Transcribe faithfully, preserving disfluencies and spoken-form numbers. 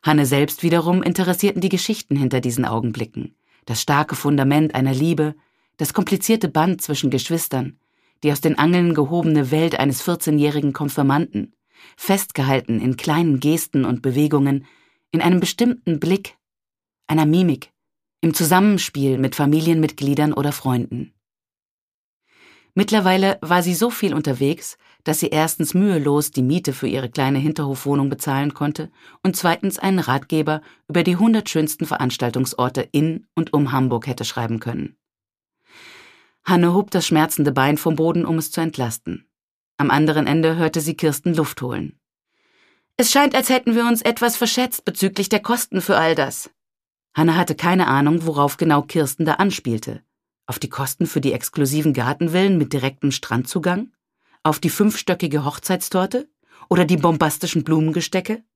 Hanne selbst wiederum interessierten die Geschichten hinter diesen Augenblicken, das starke Fundament einer Liebe, das komplizierte Band zwischen Geschwistern, die aus den Angeln gehobene Welt eines vierzehnjährigen Konfirmanden, festgehalten in kleinen Gesten und Bewegungen, in einem bestimmten Blick, einer Mimik, im Zusammenspiel mit Familienmitgliedern oder Freunden. Mittlerweile war sie so viel unterwegs, dass sie erstens mühelos die Miete für ihre kleine Hinterhofwohnung bezahlen konnte und zweitens einen Ratgeber über die hundert schönsten Veranstaltungsorte in und um Hamburg hätte schreiben können. Hanne hob das schmerzende Bein vom Boden, um es zu entlasten. Am anderen Ende hörte sie Kirsten Luft holen. »Es scheint, als hätten wir uns etwas verschätzt bezüglich der Kosten für all das.« Hanne hatte keine Ahnung, worauf genau Kirsten da anspielte. Auf die Kosten für die exklusiven Gartenvillen mit direktem Strandzugang? Auf die fünfstöckige Hochzeitstorte? Oder die bombastischen Blumengestecke?